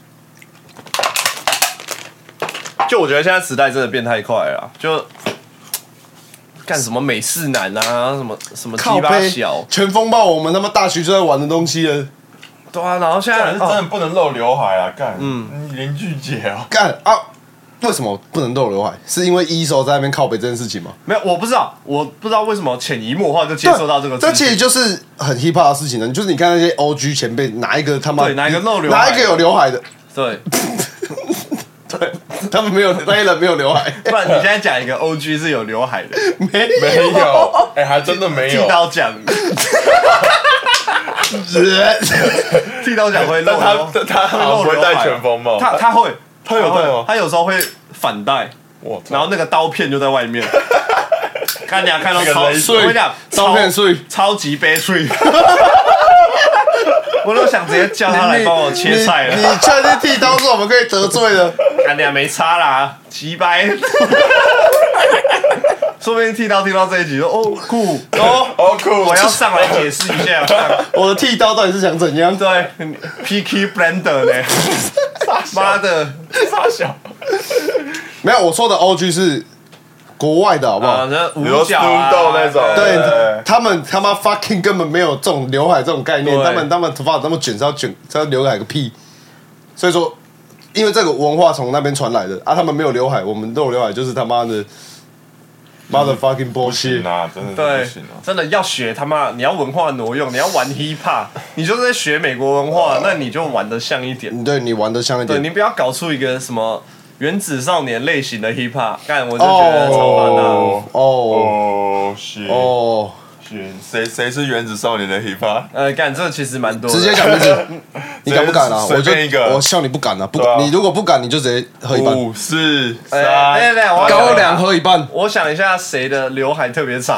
就我觉得现在时代真的变太快了啦，就干什么美式男啊，什么什么鸡巴靠背小， 全风暴，我们他妈大学就在玩的东西了。 对啊，然后现在但是真哦的不能露刘海啊！干，嗯，林俊杰啊， 干啊！为什么不能露刘海？是因为一手在那边靠北这件事情吗？ 没有，我不知道，我不知道为什么潜移默化就接受到这个资讯。 这其实就是很 hip hop 的事情呢。就是你看那些 O G 前辈，哪一个他妈对哪一个露刘海哪一个有刘海的？ 对， 对， 他们没有那些人没有刘海， 不然你现在讲一个 O G 是有刘海的， 没没有，哎，还真的没有。 剃刀奖，剃刀奖会露， 但他他他不会戴全封帽， 他他会， 他有戴吗？ 他有时候会反戴，然后那个刀片就在外面。看俩看到超，我跟你讲， 刀片碎， 超级悲催。我都想直接叫他来帮我切菜了。 你确定剃刀是我们可以得罪的？ 看俩没差啦，鸡掰。说不定剃刀听到这一集说哦酷哦哦酷， 我要上来解释一下， 我的剃刀到底是想怎样？ 对 ，P K Blender 呢？妈的， 傻小。 没有，我说的 O G 是国外的好不好？ 啊，这五角啊那种， 对，他们他妈 fucking 根本没有这种刘海这种概念，他们他们头发那么卷是要卷，是要刘海个屁。所以说，因为这个文化从那边传来的啊，他们没有刘海，我们都有刘海，就是他妈的。motherfucking bullshit 啊，真的对不行啊！ 真的要学他妈，你要文化挪用，你要玩 hip hop， 你就是在学美国文化，那你就玩得像一点。 对你玩得像一点， 对你不要搞出一个什么原子少年类型的 hip hop， 干我就觉得超烦的。 哦哦哦，是哦， 是，谁谁是原子少年的 hip hop？ 呃，干这其实蛮多的。 直接讲名字，你敢不敢啊？ 随我就便一个我笑你不敢啊！不对啊， 你如果不敢，你就直接喝一半， 五四哎哎三， 哎，我高粱喝一半。 我想一下谁的刘海特别长。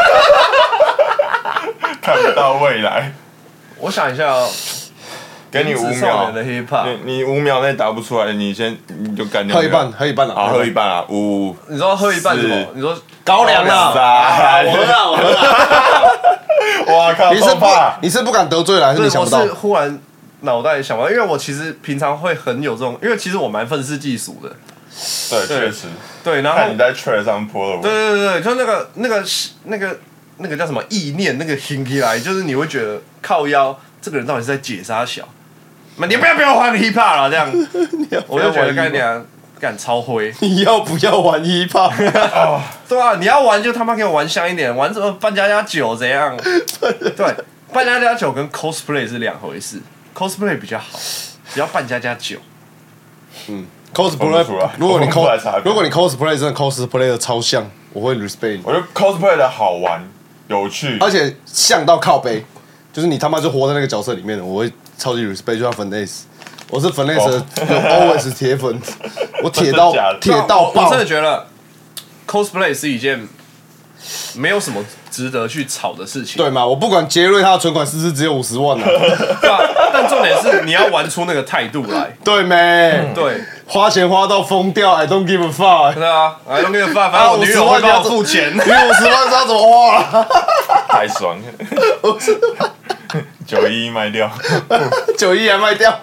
看不到未来。 我想一下哦， 给你五原子少秒年的 hip hop。 你你五秒内答不出来，你先你就干掉。 喝一半，喝一半好， 啊！ 喝一半啊！五你说喝一半什么是？ 你说高粱啊！ 三， 我喝了，我喝了。 我靠， 你是不够怕你是不敢得罪了，还是你想不到我是？忽然脑袋想到，因为我其实平常会很有这种，因为其实我蛮愤世嫉俗的。 对，确实。 对，然后看你在 t r 上泼了对我。 对对，就那个那个那个那个叫什么意念，那个兴起来，就是你会觉得靠腰，这个人到底是在解啥小？那你不要不要玩 hip hop 了，这样，我就觉得干娘干超灰。 你要不要玩一炮？ 对啊，你要玩就他妈给我玩香一点，玩什么扮家家酒怎样？对，扮家家酒跟 cosplay 是两回事 ，cosplay 比较好，只要扮家家酒。 嗯分不 ，cosplay 出来， 如果你分不出来差别 cos 如果你 cosplay 真的 cosplay 的超像，我会 respect 你， 我觉得 cosplay 的好玩、有趣， 而且像到靠背，就是你他妈就活在那个角色里面的，我会超级 respect，就像粉 S， 我是粉 S 的 always 铁粉，我铁到真的假的铁到爆我真的，觉得 cosplay 是一件没有什么值得去吵的事情。 对嘛？我不管杰瑞他的存款是不是只有五十万呢？ 对啊，但重点是你要玩出那个态度来。 对没？ 对， 花钱花到疯掉 ，I don't give a fuck。 对啊，来弄个饭，反正我女友会帮我付钱。 你五十万知道怎么花了？ 太爽了。九一一卖掉， 九亿还卖掉。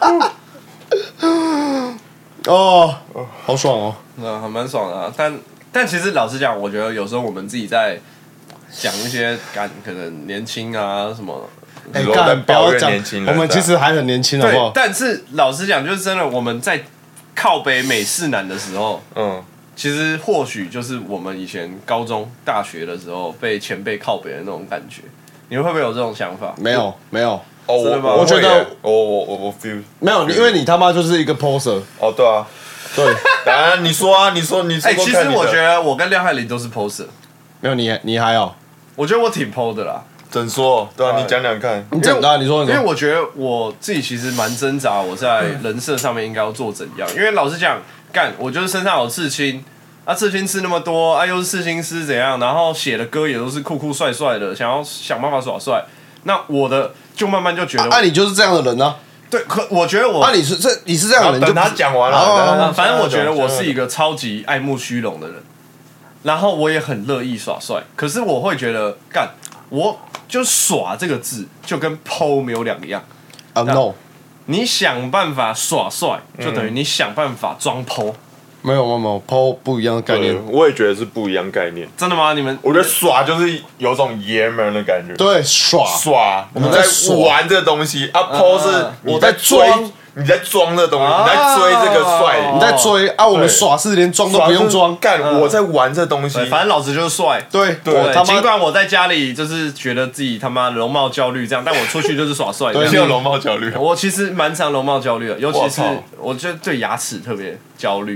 哦，好爽哦！ 那还蛮爽的啊。但但其实老实讲，我觉得有时候我们自己在讲一些感可能年轻啊什么。 哎， 你说在干不要抱怨讲年轻，人我们其实还很年轻，好不对好，？ 但是老实讲，就是真的我们在靠北美式男的时候， 嗯， 其实或许就是我们以前高中、大学的时候被前辈靠北的那种感觉。你们会不会有这种想法？ 没有，没有， 哦， 真的吗我我觉得会耶我我我我 feel， 没有，因为你他妈就是一个 poser。 哦，对啊， 对， 当然你说啊，你说你说哎、其实说看你的我觉得我跟廖汉林都是 poser， 没有你，你还好。 我觉得我挺 po 的啦。 怎说？对啊，你讲讲看。 你讲啊，你说你说。 因为我觉得我自己其实蛮挣扎，我在人设上面应该要做怎样？因为老实讲，干我就是身上有刺青，啊刺青刺那么多，啊又是刺青师怎样，然后写的歌也都是酷酷帅帅的，想要想办法耍帅。那我的就慢慢就觉得， 啊，你就是这样的人啊！ 对，可我觉得我啊，你是这你是这样的人，你就等他讲完了， 哦等他啊反正我觉得我是一个个超级爱慕虚荣的人，然后我也很乐意耍帅，可是我会觉得干我就耍这个字就跟 po 没有两样。 啊 no， 你想办法耍帅，就等于你想办法装 po。 没有没有没有 ，po 不一样的概念。 我也觉得是不一样概念。 真的吗？你们我觉得耍就是有种爷们儿的感觉， 对，耍耍，我们在在耍玩这东西啊，po 是我在追我在装， 你在装这东西， 啊你在追这个帅， 你在追啊，我们耍是连装都不用装。 干， 嗯我在玩这东西对，，反正老子就是帅。 对对对， 我他妈尽管我在家里就是觉得自己他妈容貌焦虑这样，但我出去就是耍帅。 对这样你有容貌焦虑， 我其实蛮常容貌焦虑的，尤其是我操我就对牙齿特别焦虑。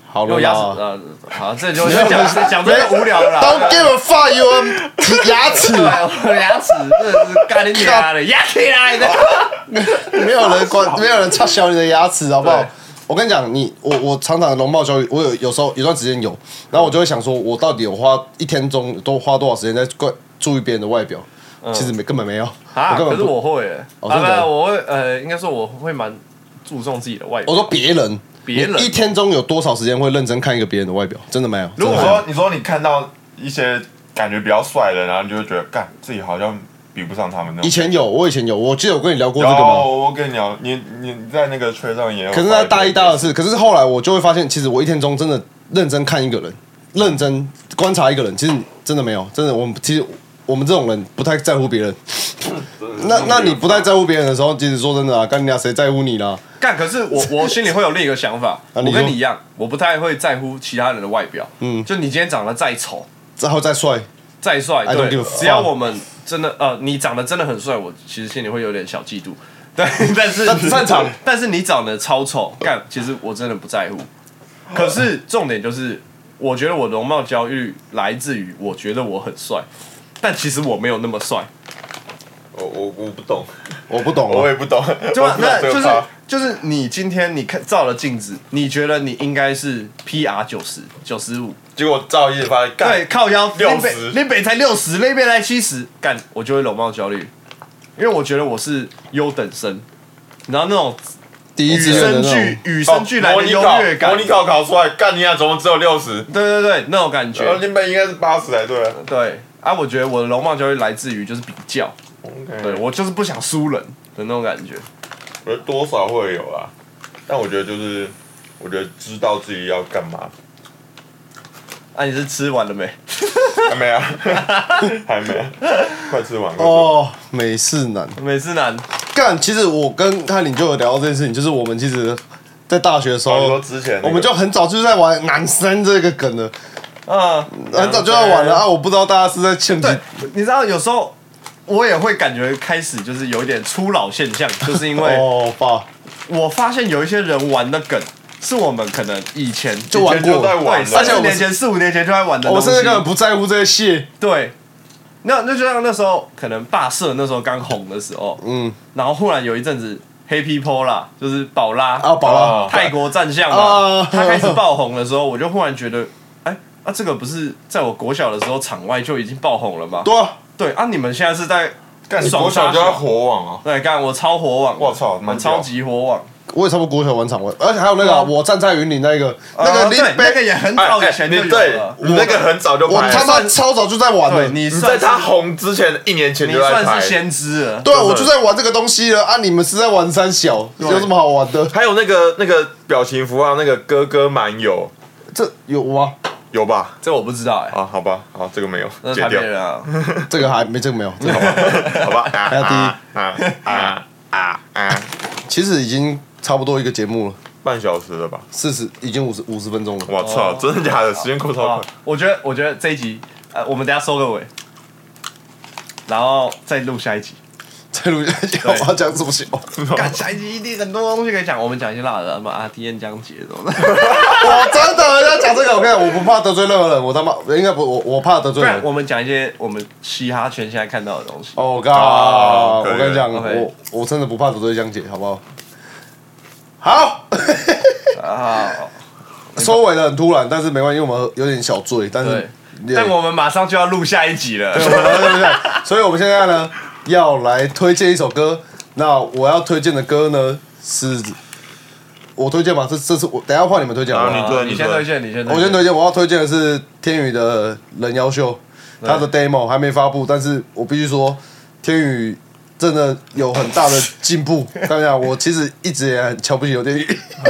好了用牙齿啦， 呃，好，这就讲讲这个无聊了啦。 Don't give a fuck your 牙齿， 我牙齿真的是干你娘的，压起来的。 没有人管，没有人插小你的牙齿，好不好对？ 我跟你讲，你我我常常容貌焦虑，我有有时候有段时间有，然后我就会想说，我到底有花一天中都花多少时间在关注意别人的外表？其实没根本没有， 啊，可是我根本不。 我会欸， 哦真的啊，我会呃，应该说我会蛮注重自己的外表。 我说别人， 别人你一天中有多少时间会认真看一个别人的外表？真的没有。 如果真的没有说你说你看到一些感觉比较帅的，然后你就会觉得，干自己好像比不上他们那种。 以前有，我以前有，我记得我跟你聊过有这个吗？ 我跟你讲，你你在那个车上也有。 可是在大一、大二是，可是后来我就会发现，其实我一天中真的认真看一个人，认真观察一个人，其实真的没有，真的我们其实我们这种人不太在乎别人。那那你不太在乎别人的时候，其实说真的啊，干你娘谁在乎你啦？ 干，可是我我心里会有另一个想法， 啊你说我跟你一样，我不太会在乎其他人的外表。 嗯就你今天长得再丑、 然后再帅， 再帅， I don't 对 give a，fuck 只要我们真的呃，你长得真的很帅，我其实心里会有点小嫉妒。对，但是但擅长， 但是你长得超丑，干，其实我真的不在乎。可是重点就是，我觉得我容貌焦虑来自于我觉得我很帅，但其实我没有那么帅。 我我我不懂， 我不懂啊。 我也不懂， 就我不懂那就是这个趴就是你今天你看照了镜子，你觉得你应该是 P R 九十九十五， 结果照一发现，干对，靠腰六十那边那边才六十，那边才七十，干我就会容貌焦虑，因为我觉得我是优等生，然后那种与第一志愿的生俱那种， 与生俱来的优模拟考越感模，拟考考出来，干你俩怎么只有六十？ 对对对，那种感觉， 你本应该是八十才对啊。 对啊，我觉得我的容貌焦虑来自于就是比较，对我就是不想输人的那种感觉。 我觉得多少会有啊，但我觉得就是，我觉得知道自己要干嘛， 啊，你是吃完了没？ 还没啊，还没啊，快吃完了。 哦，美式男美式男， 干。其实我跟翰林就有聊到这件事情，就是我们其实，在大学的时哦，你候说，之前那个我们就很早就在玩男生这个梗了， 嗯， 很早就在玩了啊！我不知道大家是在欠几对，你知道有时候我也会感觉开始就是有一点初老现象，就是因为哦爸， 我发现有一些人玩的梗是我们可能以前就玩过以前就在玩对， 了， 三四年前、四五年前就在玩的我东西。 甚至根本不在乎这些蟹。 对，那那就像那时候可能霸社那时候刚红的时候， 嗯， 然后忽然有一阵子黑 people 啦，就是宝拉啊宝拉泰国战象嘛啊， 他开始爆红的时候，我就忽然觉得，哎，啊这个不是在我国小的时候场外就已经爆红了吗？ 对啊， 对啊，你们现在是在干你爽国小就要杀小火网啊！ 对，干我超火网， 我操， 我蛮屌超级火网， 我也差不多国小玩场玩，而且还有那个啊啊我站在云林那个，那呃个林对那个北， 也很哎早以前就有你对了。 你那个很早就我拍了， 他妈超早就在玩了。 对你你算是在他红之前一年前你就在拍算是。先知了。 对啊， 真的我就在玩这个东西了啊！你们是在玩三小，有什么好玩的？ 还有那个那个表情符号，那个哥哥蛮有这有吗？ 有吧？ 这我不知道哎， 啊，好吧，好，这个没有，剪掉那是台北，人啊。 这个还没，这个没有，这个好玩。 好吧。还有第一啊啊啊啊！ 其实已经差不多一个节目了， 半小时了吧？ 四十已经五十五十分钟了。 我操，真的假的？时间过超啊快。 我觉得，我觉得这一集，呃，我们等一下收个尾，然后再录下一集。 再录下去，我要讲什么笑？ 干，下一集一定很多东西可以讲。我们讲一些辣的，什么阿 T N 江杰这种的。 我真的要讲这个，我跟你讲，我不怕得罪任何人，我他妈应该不，我我怕得不然罪人。 我们讲一些我们嘻哈圈现在看到的东西。 哦，God！ 哦可以我跟你讲， OK 我我真的不怕得罪江姐，好不好？好， 啊， 收尾的很突然，但是没关系，因为我们有点小醉，但是对，但我们马上就要录下一集了。 对，我们对不对？所以我们现在呢要来推荐一首歌。那我要推荐的歌呢是，我推荐吗？这这是我等一下换你们推荐好不好？ 好你对你先推荐，你先推荐。 我先推荐，我要推荐的是天宇的《人妖秀》，他的 demo 还没发布，但是我必须说，天宇真的有很大的进步。当然，我其实一直也很瞧不起有天宇，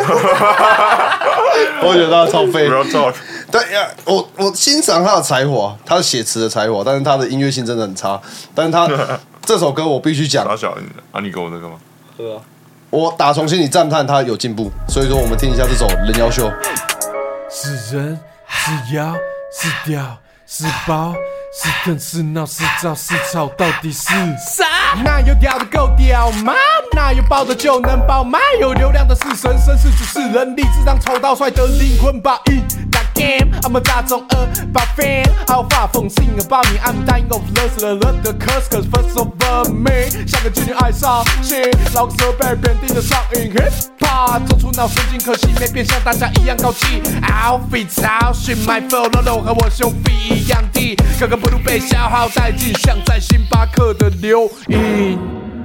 我觉得他超废。 Real talk， 对呀，我我欣赏他的才华，他的写词的才华，但是他的音乐性真的很差。但是他这首歌我必须讲， 傻小啊，你给我那个吗？ 喝啊。 我打从心里赞叹他有进步。所以说，我们听一下这首《人妖秀》。 是人是妖是屌是宝是疼是闹是躁是吵，到底是啥？ 哪有屌的够屌吗？哪有爆的就能爆吗？有流量的是神，绅士只是人，立志让丑到帅的灵魂报应。I'm a 大众二八 fan， I'll 发疯 sing about me。I'm dying of lust, the love the curse, cause first of all me， 像个妓女爱上性，老个设备遍地的上瘾 ，hip hop 做出脑神经，可惜没变像大家一样高级。Outfit 超逊 ，my flow low 和我兄弟一样低，个个不如被消耗殆尽，像在星巴克的流饮。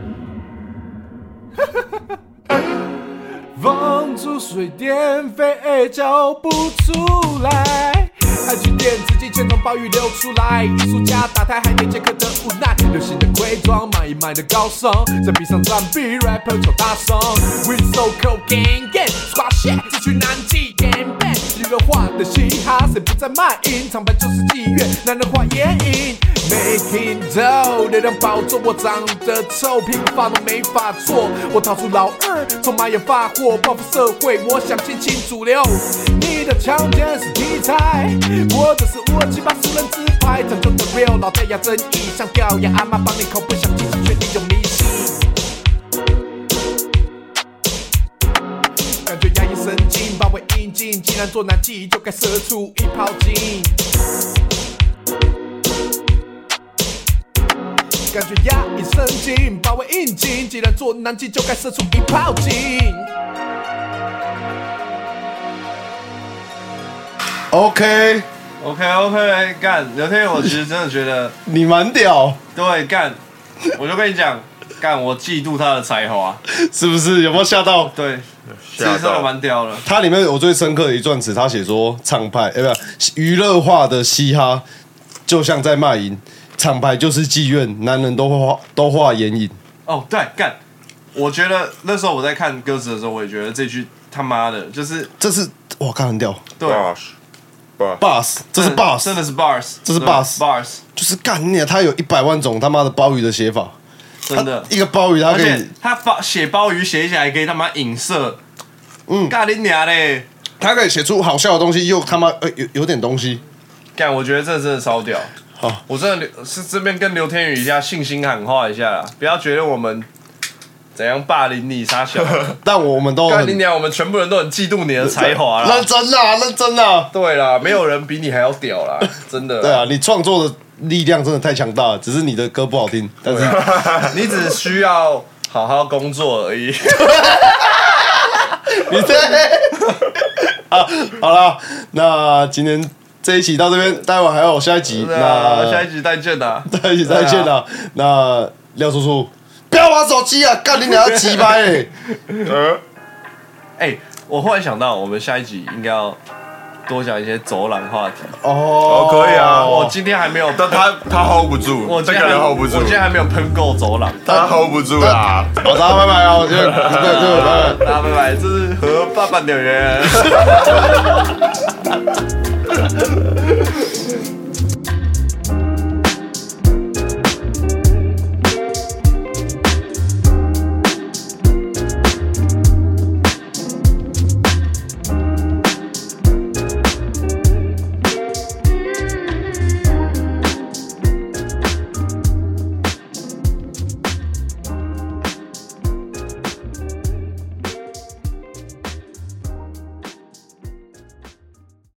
房租、水电费交不出来，爱去电自己钱从暴雨流出来，艺术家打台还没接客的无奈，流行的盔装买一卖的高尚，在比上占比 rapper 超大声 ，We so cold gang gang squash shit， 只去南极 gang bang， 娱乐化的嘻哈谁不在卖淫？厂牌就是妓院，男人化眼影 ，Making dough， 流量宝座我长得臭，平发都没法做，我逃出老二，从马眼发货。报复社会，我想亲亲主流。你的强奸是题材，我的是五二七八素人自拍，拯救的 real 老太阳正义，像掉牙阿妈帮你口不想进去，却利用迷信。感觉压抑神经，把我引进，既然做男妓，就该射出一炮精。感觉压抑神经，把我引进，既然做男妓，就该射出一炮精。 OK OK OK， 干刘天宇，我其实真的觉得你蛮屌， 对干，我就跟你讲，干我嫉妒他的才华， 是不是？有没有吓到？ 对，其实真的蛮屌了。 它里面我最深刻的一段词，他写说厂牌，哎、欸，不，娱乐化的嘻哈就像在卖淫，厂牌就是妓院，男人都画都画眼影。 哦，对，干，我觉得那时候我在看歌词的时候，我也觉得这句他妈的，就是这是哇，看很屌， 对。 Bars， 这是 Bars， 真的是 Bars， 这是 Bars， Bars， 就是干你，他有一百万种他妈的鲍鱼的写法， 真的， 一个鲍鱼他可以， 而且他把写鲍鱼写起来可以他妈影射，嗯，干你娘嘞， 他可以写出好笑的东西，又他妈呃有有点东西， 干，我觉得这真的超屌， 好， 我真的是这边跟刘天宇一下信心喊话一下啦，不要觉得我们怎样霸凌你傻小， 但我们都干你娘，我们全部人都很嫉妒你的才华啦， 认真啦，认真啦， 对啦，没有人比你还要屌啦，真的， 对啊，你创作的力量真的太强大了，只是你的歌不好听，但是你只需要好好工作而已。 你对啊，好了，那今天这一期到这边，待会还有下一集，那下一集再见啦， 下一集再见啦，那廖叔叔。不要玩手机啊！干你俩要鸡掰嘞！ 呃， 哎，我忽然想到，我们下一集应该要多讲一些走廊话题。 哦， 可以啊， 我今天还没有， 但他他 hold 不住， 我这个人 hold 不住， 我今天还没有喷够走廊， 他 hold 不住啦。 好，大家拜拜啊！我觉得，对对拜拜， 大家拜拜，这是和爸爸纽约。